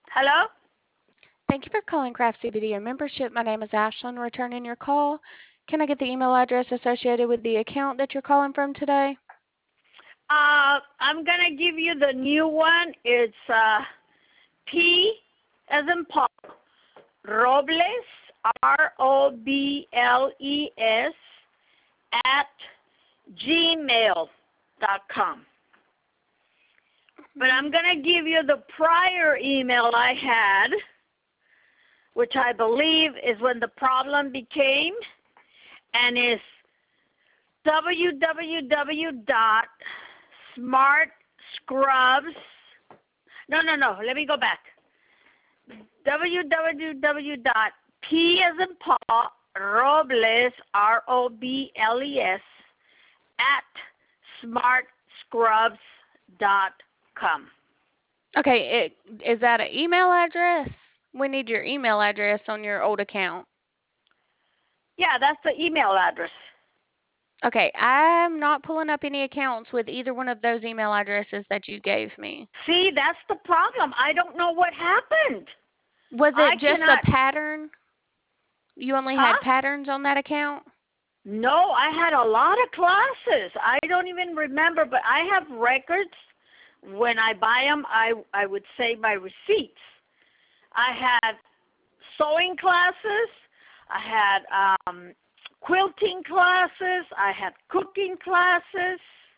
Hello? Thank you for calling Craft CBD and membership. My name is Ashlyn, returning your call. Can I get the email address associated with the account that you're calling from today? I'm going to give you the new one. It's P as in Paul, Robles, Robles, at gmail.com. But I'm going to give you the prior email I had, which I believe is when the problem became, and is www.smartscrubs. No. Let me go back. www.p as in Paul, Robles, Robles, at smartscrubs.com. Okay, is that an email address? We need your email address on your old account. Yeah, that's the email address. Okay, I'm not pulling up any accounts with either one of those email addresses that you gave me. See, that's the problem. I don't know what happened. Was I it just a cannot. pattern? You only Huh? had patterns on that account? No, I had a lot of classes. I don't even remember, but I have records. When I buy them, I would say my receipts. I had sewing classes. I had quilting classes. I had cooking classes,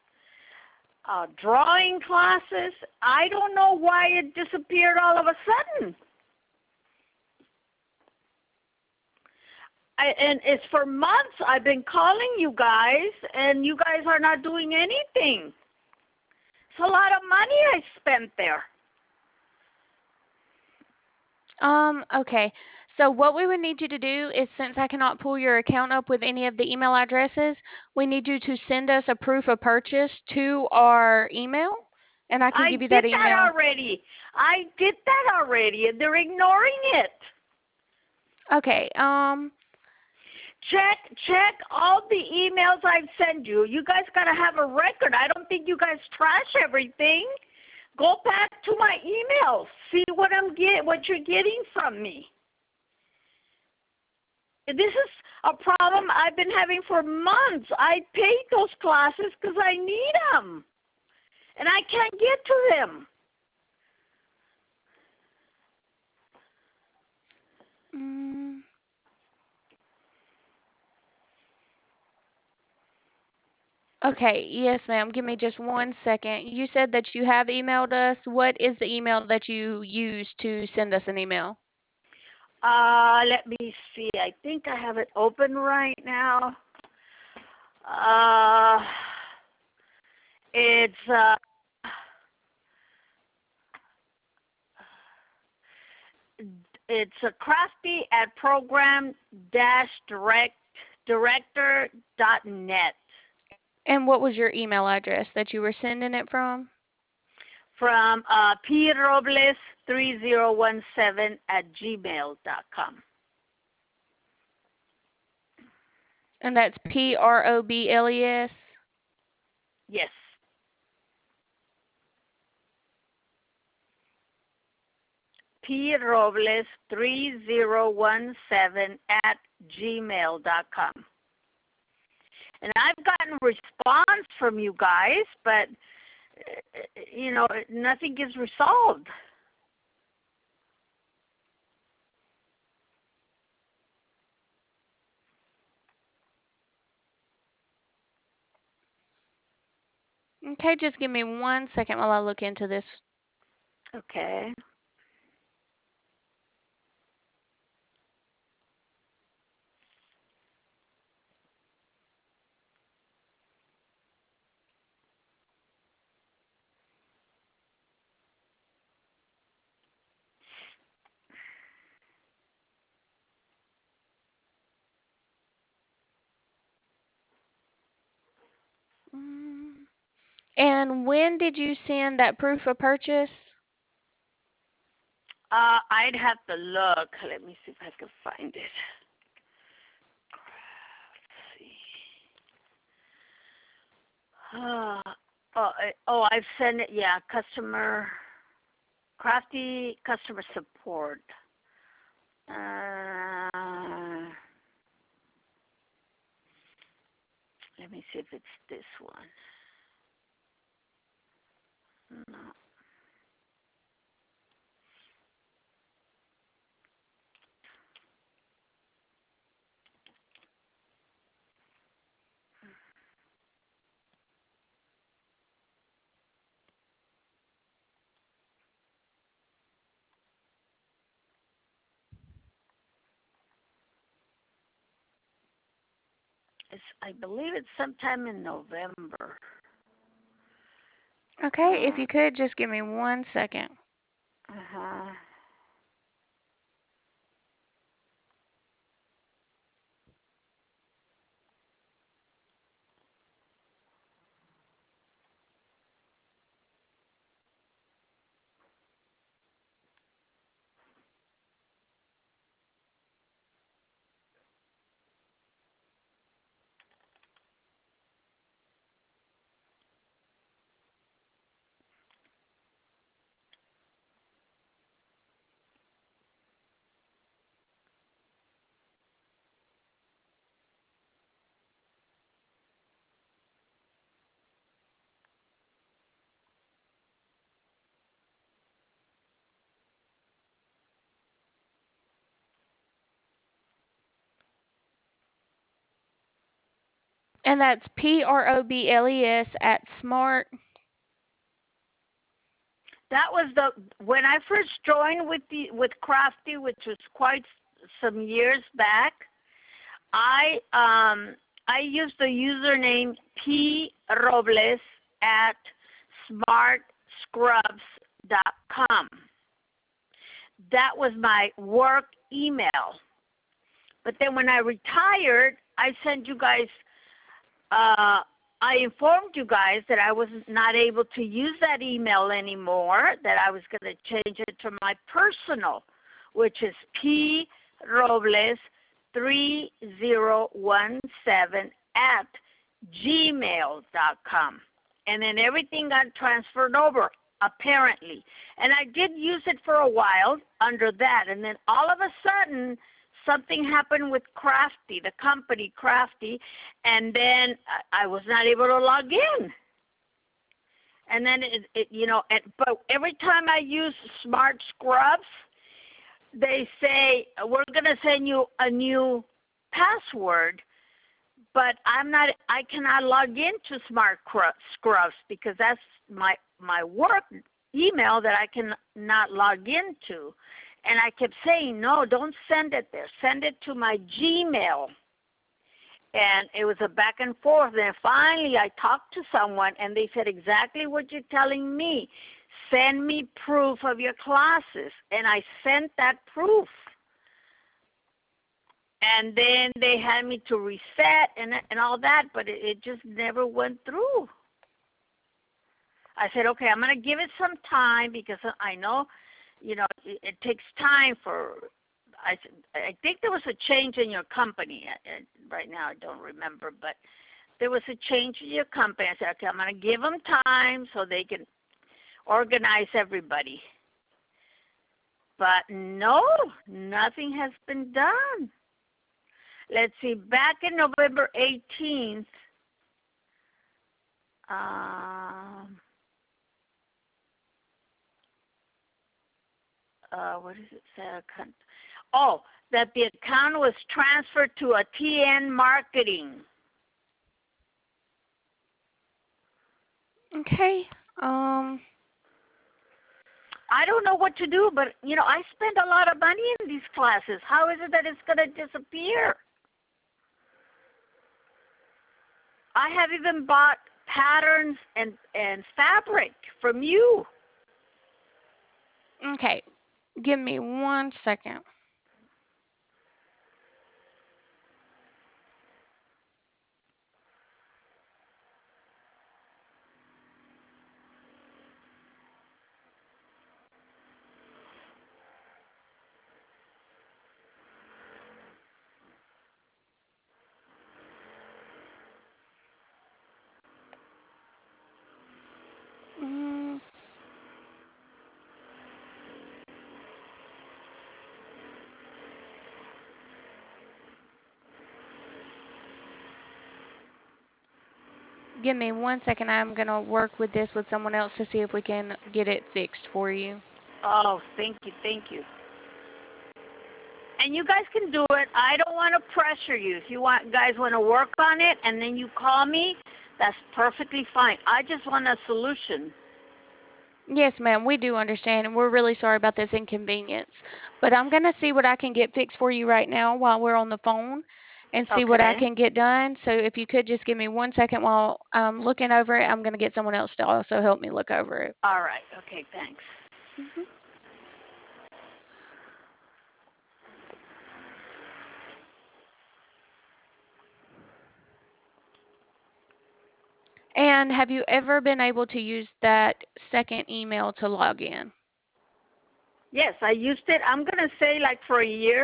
drawing classes. I don't know why it disappeared all of a sudden. And it's for months I've been calling you guys, and you guys are not doing anything. It's a lot of money I spent there. Okay. So what we would need you to do is, since I cannot pull your account up with any of the email addresses, we need you to send us a proof of purchase to our email, and I can I give you did that that email. already. I did that already, and they're ignoring it. Okay. Check all the emails I've sent you. You guys gotta have a record. I don't think you guys trash everything. Go back to my emails. See what you're getting from me. This is a problem I've been having for months. I paid those classes because I need them, and I can't get to them. mm, okay. Yes, ma'am. Give me just one second. You said that you have emailed us. What is the email that you use to send us an email? Let me see. I think I have it open right now. Uh, it's it's a crafty at program-director.net And what was your email address that you were sending it from? from probles3017 at gmail.com. And that's Probles. Yes, probles3017 at gmail.com. And I've gotten response from you guys, but nothing is resolved. Okay, just give me one second while I look into this. Okay. Mm. And when did you send that proof of purchase? I'd have to look. Let me see if I can find it. Let's see. Uh, I've sent it. Yeah, customer. Crafty customer support. Let me see if it's this one. No. I believe it's sometime in November. Okay, if you could just give me 1 second. Uh-huh. And that's PROBLES at smart. That was when I first joined with Crafty, which was quite some years back. I used the username P Robles at smartscrubs.com. That was my work email. But then when I retired, I sent you guys. I informed you guys that I was not able to use that email anymore, that I was going to change it to my personal, which is probles3017 at gmail.com. And then everything got transferred over, apparently. And I did use it for a while under that. And then all of a sudden, something happened with Crafty, the company Crafty, and then I was not able to log in. And then but every time I use Smart Scrubs, they say we're going to send you a new password, but I cannot log into Smart Scrubs because that's my work email that I cannot log into. And I kept saying, no, don't send it there. Send it to my Gmail. And it was a back and forth. And finally, I talked to someone, and they said exactly what you're telling me. Send me proof of your classes. And I sent that proof. And then they had me to reset and all that, but it just never went through. I said, okay, I'm going to give it some time because I know – it takes time for. I think there was a change in your company. Right now, I don't remember, but there was a change in your company. I said, okay, I'm going to give them time so they can organize everybody. But no, nothing has been done. Let's see. Back in November 18th. What does it say? Oh, that the account was transferred to a TN Marketing. Okay. I don't know what to do, but I spend a lot of money in these classes. How is it that it's going to disappear? I have even bought patterns and fabric from you. Okay. Give me 1 second. Give me 1 second. I'm going to work with this with someone else to see if we can get it fixed for you. Oh, thank you, thank you. And you guys can do it. I don't want to pressure you. If you guys want to work on it and then you call me, that's perfectly fine. I just want a solution. Yes, ma'am, we do understand, and we're really sorry about this inconvenience. But I'm going to see what I can get fixed for you right now while we're on the phone and see what I Okay. can get done. So if you could just give me 1 second while I'm looking over it, I'm going to get someone else to also help me look over it. All right. Okay, thanks. Mhm. And have you ever been able to use that second email to log in? Yes, I used it. I'm going to say like for a year.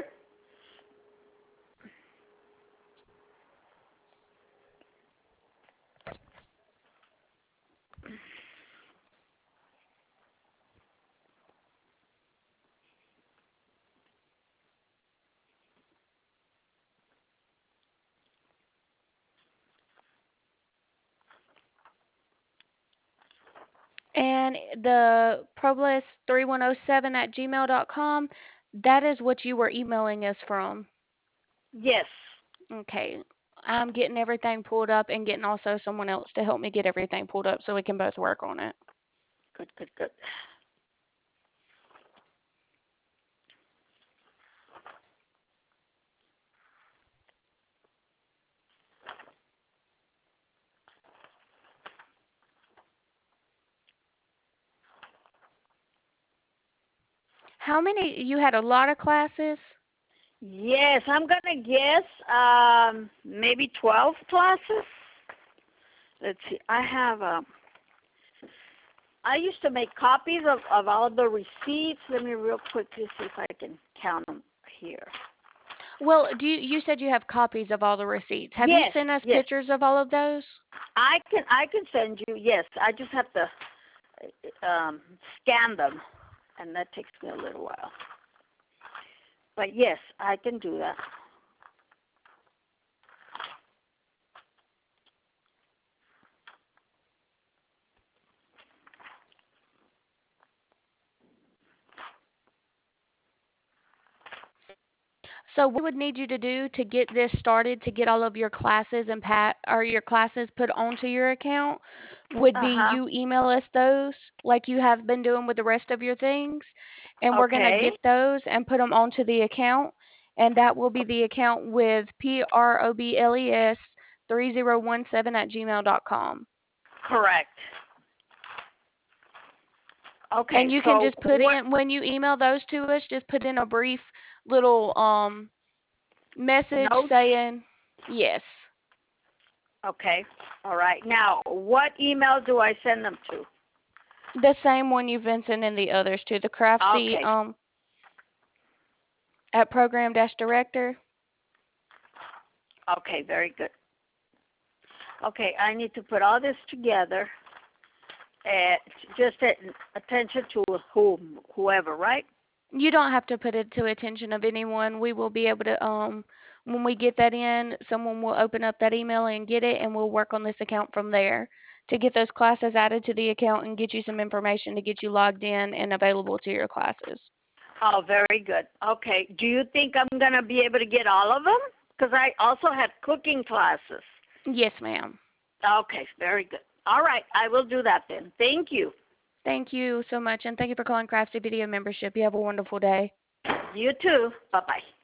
And the probliss3107@gmail.com, that is what you were emailing us from. Yes. Okay. I'm getting everything pulled up and getting also someone else to help me get everything pulled up so we can both work on it. Good, good, good. How many? You had a lot of classes? Yes, I'm going to guess maybe 12 classes. Let's see. I used to make copies of all the receipts. Let me real quickly see if I can count them here. Well, you said you have copies of all the receipts. Have you Yes, sent us yes. pictures of all of those? I can send you. Yes, I just have to scan them, and that takes me a little while. But yes, I can do that. So what we would need you to do to get this started, to get all of your classes and your classes put onto your account, would be Uh-huh. you email us those like you have been doing with the rest of your things, and we're gonna Okay. get those and put them onto the account, and that will be the account with PROBLES 3017@gmail.com. Correct. Okay, And you can so just put in when you email those to us, just put in a brief little message notes? saying yes. Okay. All right. Now, what email do I send them to? The same one you've been sending the others to, the craftsy Okay. at program-director. Okay, very good. Okay, I need to put all this together. Just attention to whoever, right? You don't have to put it to attention of anyone. We will be able to when we get that in, someone will open up that email and get it, and we'll work on this account from there to get those classes added to the account and get you some information to get you logged in and available to your classes. Oh, very good. Okay. Do you think I'm going to be able to get all of them? Because I also have cooking classes. Yes, ma'am. Okay, very good. All right, I will do that then. Thank you. Thank you so much, and thank you for calling Craftsy Video Membership. You have a wonderful day. You too. Bye-bye.